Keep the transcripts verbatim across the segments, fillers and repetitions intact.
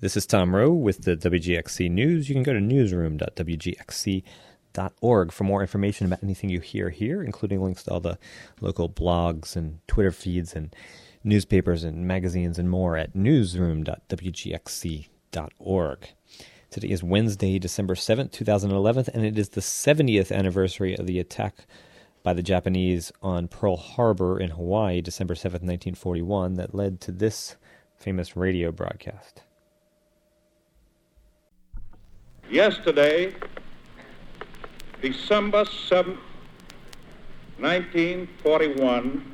This is Tom Rowe with the W G X C News. You can go to newsroom dot w g x c dot org for more information about anything you hear here, including links to all the local blogs and Twitter feeds and newspapers and magazines and more at newsroom dot w g x c dot org. Today is Wednesday, December seventh, twenty eleven, and it is the seventieth anniversary of the attack by the Japanese on Pearl Harbor in Hawaii, December seventh, nineteen forty-one, that led to this famous radio broadcast. Yesterday, December seventh, nineteen forty-one,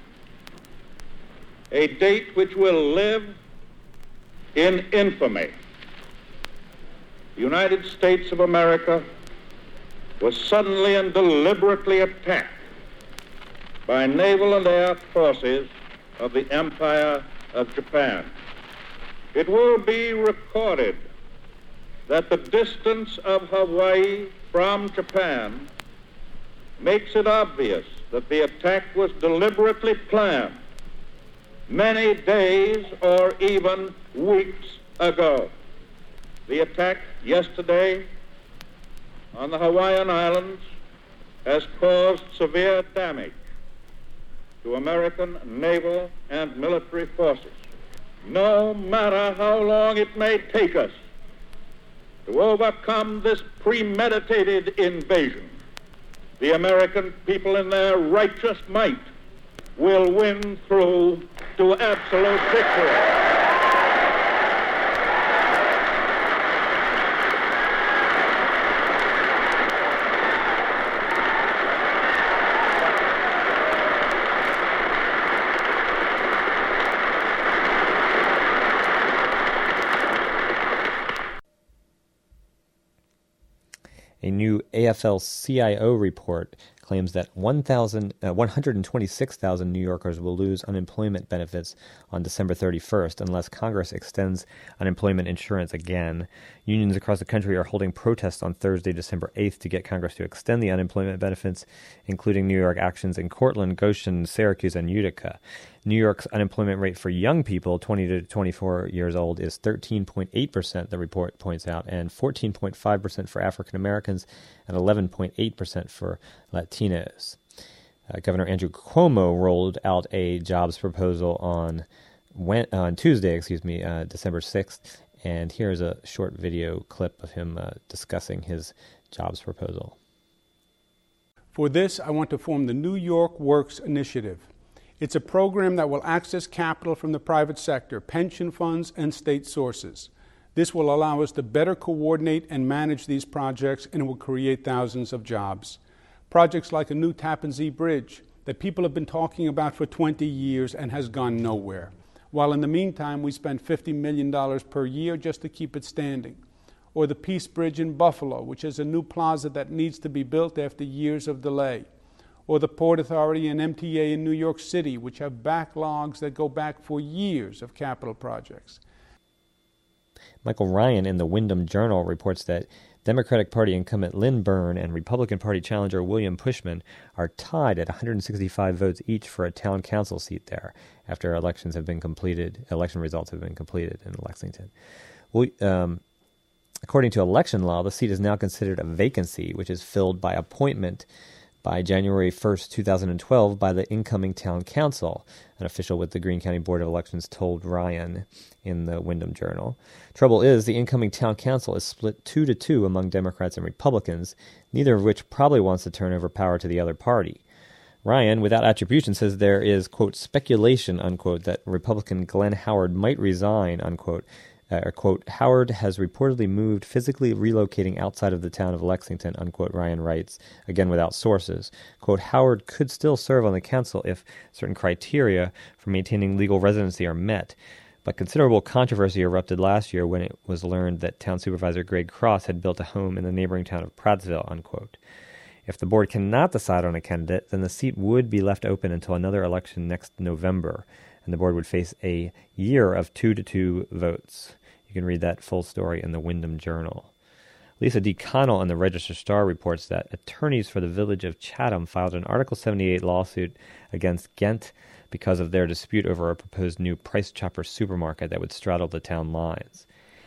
a date which will live in infamy. The United States of America was suddenly and deliberately attacked by naval and air forces of the Empire of Japan. It will be recorded that the distance of Hawaii from Japan makes it obvious that the attack was deliberately planned many days or even weeks ago. The attack yesterday on the Hawaiian Islands has caused severe damage to American naval and military forces. No matter how long it may take us to overcome this premeditated invasion, the American people in their righteous might will win through to absolute victory. A new A F L C I O report claims that one hundred twenty-six thousand New Yorkers will lose unemployment benefits on December thirty-first unless Congress extends unemployment insurance again. Unions across the country are holding protests on Thursday, December eighth, to get Congress to extend the unemployment benefits, including New York actions in Cortland, Goshen, Syracuse, and Utica. New York's unemployment rate for young people, twenty to twenty-four years old, is thirteen point eight percent, the report points out, and fourteen point five percent for African Americans and eleven point eight percent for Latinos. Uh, Governor Andrew Cuomo rolled out a jobs proposal on when, on Tuesday, excuse me, uh, December sixth, and here's a short video clip of him uh, discussing his jobs proposal. For this, I want to form the New York Works Initiative. It's a program that will access capital from the private sector, pension funds, and state sources. This will allow us to better coordinate and manage these projects, and it will create thousands of jobs. Projects like a new Tappan Zee Bridge that people have been talking about for twenty years and has gone nowhere, while in the meantime we spend fifty million dollars per year just to keep it standing. Or the Peace Bridge in Buffalo, which is a new plaza that needs to be built after years of delay. Or the Port Authority and M T A in New York City, which have backlogs that go back for years of capital projects. Michael Ryan in the Windham Journal reports that Democratic Party incumbent Lynn Byrne and Republican Party challenger William Pushman are tied at one hundred sixty-five votes each for a town council seat there after elections have been completed, election results have been completed in Lexington. Well, um, according to election law, the seat is now considered a vacancy, which is filled by appointment by January first, twenty twelve, by the incoming town council, an official with the Greene County Board of Elections told Ryan in the Windham Journal. Trouble is, the incoming town council is split two to two among Democrats and Republicans, neither of which probably wants to turn over power to the other party. Ryan, without attribution, says there is, quote, speculation, unquote, that Republican Glenn Howard might resign, unquote, Uh, or, quote, Howard has reportedly moved, physically relocating outside of the town of Lexington, unquote, Ryan writes, again without sources. Quote, Howard could still serve on the council if certain criteria for maintaining legal residency are met, but considerable controversy erupted last year when it was learned that Town Supervisor Greg Cross had built a home in the neighboring town of Prattsville, unquote. If the board cannot decide on a candidate, then the seat would be left open until another election next November, and the board would face a year of two to two votes. You can read that full story in the Windham Journal. Lisa D. Connell in the Register-Star reports that attorneys for the village of Chatham filed an Article seventy-eight lawsuit against Ghent because of their dispute over a proposed new Price Chopper supermarket that would straddle the town lines.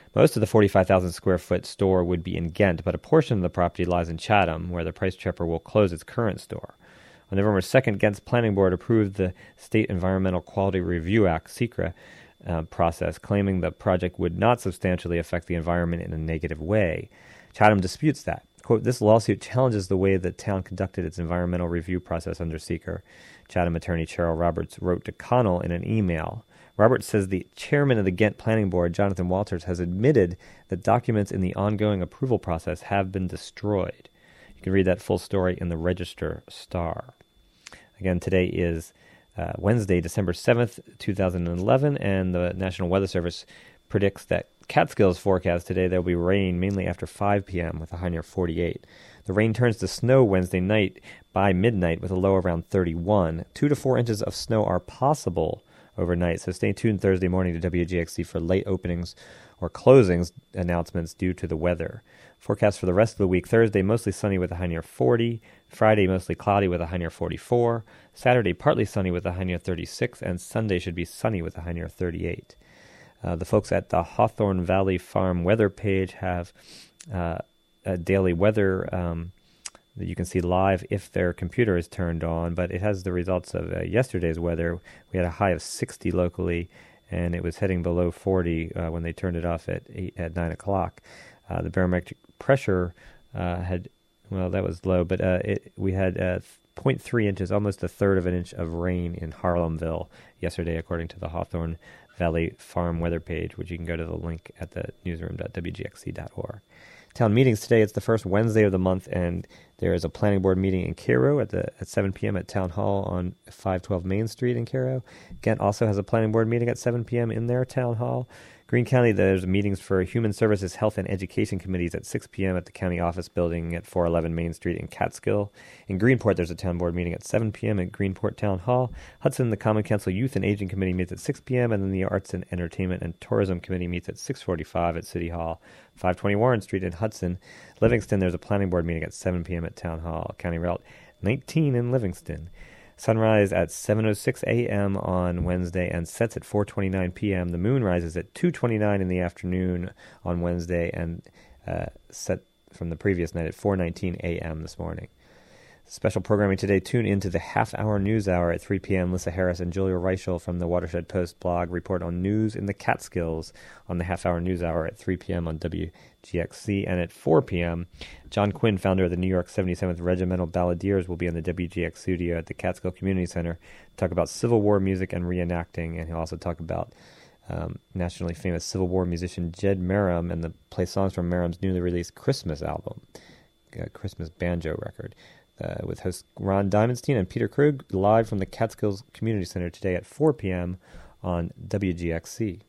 Most of the forty-five thousand square foot store would be in Ghent, but a portion of the property lies in Chatham, where the Price Chopper will close its current store. On November second, Ghent's planning board approved the State Environmental Quality Review Act, SEQRA, uh, process, claiming the project would not substantially affect the environment in a negative way. Chatham disputes that. Quote, this lawsuit challenges the way the town conducted its environmental review process under SEQRA. Chatham attorney Cheryl Roberts wrote to Connell in an email. Roberts says the chairman of the Ghent Planning Board, Jonathan Walters, has admitted that documents in the ongoing approval process have been destroyed. You can read that full story in the Register Star. Again, today is uh, Wednesday, December seventh, two thousand eleven, and the National Weather Service predicts that Catskills forecast today there will be rain mainly after five p.m. with a high near forty-eight. The rain turns to snow Wednesday night by midnight with a low around thirty-one. Two to four inches of snow are possible overnight, so stay tuned Thursday morning to W G X C for late openings or closings announcements due to the weather. Forecast for the rest of the week: Thursday mostly sunny with a high near forty, Friday mostly cloudy with a high near forty-four, Saturday partly sunny with a high near thirty-six, and Sunday should be sunny with a high near thirty-eight. Uh, the folks at the Hawthorne Valley Farm weather page have uh, a daily weather um, that you can see live if their computer is turned on, but it has the results of uh, yesterday's weather. We had a high of sixty locally, and it was heading below forty uh, when they turned it off at eight, at nine o'clock. Uh, the barometric pressure uh, had, well, that was low, but uh, it, we had uh, zero point three inches, almost a third of an inch of rain in Harlemville yesterday, according to the Hawthorne Valley Farm weather page, which you can go to the link at the newsroom dot w g x c dot org. Town meetings today. It's the first Wednesday of the month, and there is a planning board meeting in Cairo at the at seven p.m. at Town Hall on five twelve Main Street in Cairo. Ghent also has a planning board meeting at seven p.m. in their Town Hall. Greene County, there's meetings for Human Services, Health, and Education Committees at six p.m. at the County Office Building at four eleven Main Street in Catskill. In Greenport, there's a town board meeting at seven p.m. at Greenport Town Hall. Hudson, the Common Council Youth and Aging Committee meets at six p.m., and then the Arts and Entertainment and Tourism Committee meets at six forty-five at City Hall, five twenty Warren Street in Hudson. Livingston, there's a planning board meeting at seven p.m. at Town Hall. County Route nineteen in Livingston. Sunrise at seven oh six a.m. on Wednesday and sets at four twenty-nine p.m. The moon rises at two twenty-nine in the afternoon on Wednesday and uh, set from the previous night at four nineteen a.m. this morning. Special programming today. Tune into the half-hour news hour at three p.m. Lissa Harris and Julia Reichel from the Watershed Post blog report on news in the Catskills on the half-hour news hour at three p.m. on W G X C. And at four p.m., John Quinn, founder of the New York seventy-seventh Regimental Balladeers, will be in the W G X studio at the Catskill Community Center to talk about Civil War music and reenacting. And he'll also talk about um, nationally famous Civil War musician Jed Merrim and the play songs from Merrim's newly released Christmas album, a Christmas banjo record. Uh, with hosts Ron Diamondstein and Peter Krug live from the Catskills Community Center today at four p.m. on W G X C.